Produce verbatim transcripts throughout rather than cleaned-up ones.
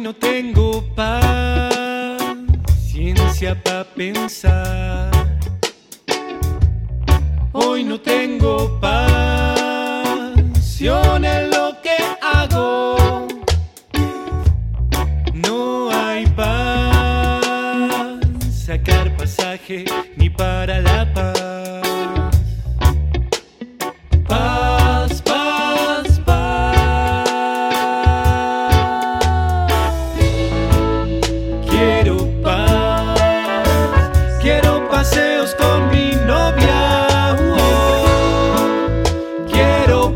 no tengo paciencia para pensar. Hoy no tengo pasión en lo que hago. No hay para sacar pasaje ni para la paz. Paz, paz, paz. Quiero paz, quiero paseos con mi novia. Oh, quiero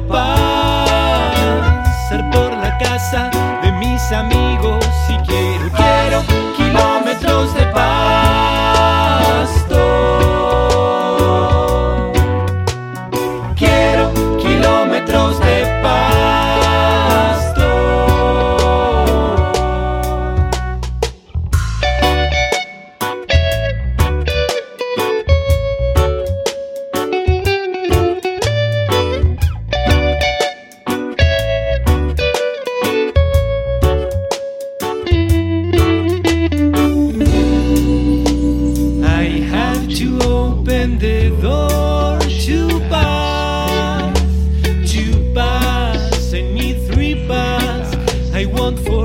paz, ser por la casa de mis amigos. Si quiero, quiero kilómetros de pasto. Quiero kilómetros de pasto. I have to open the door to pass, to pass. I need three paths. I want four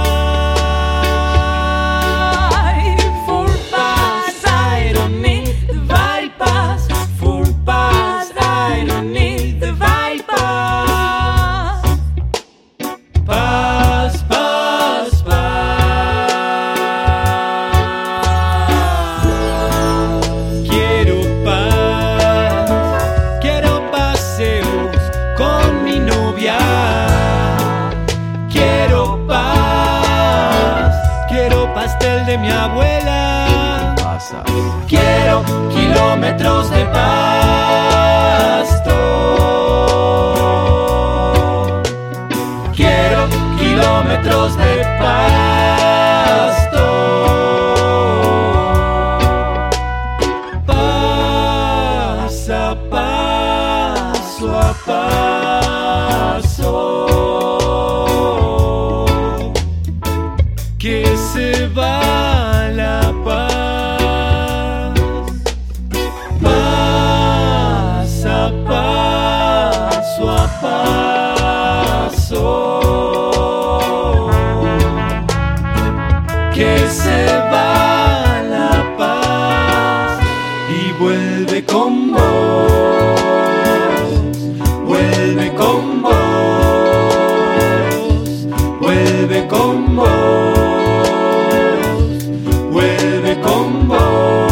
paths. Four paths. I don't need the bypass. Four paths. I don't need the bypass. Pass, pass, pass. Quiero paz, quiero paseos con mi novia. Quiero paz, quiero pastel de mi abuela. Quiero kilómetros de pasto. Quiero kilómetros de pasto. Pasa paso a paso, que se va la paz. Pasa paso a paso, que se va la paz y vuelve con vos, vuelve con vos, vuelve con vos, vuelve con vos.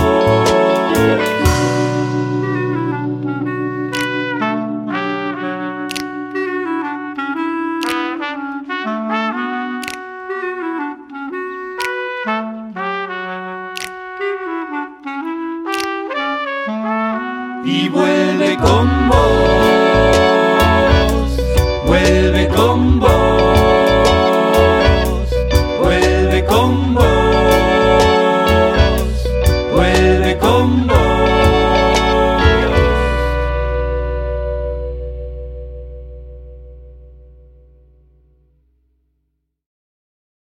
Y vuelve con vos, vuelve con vos, vuelve con vos.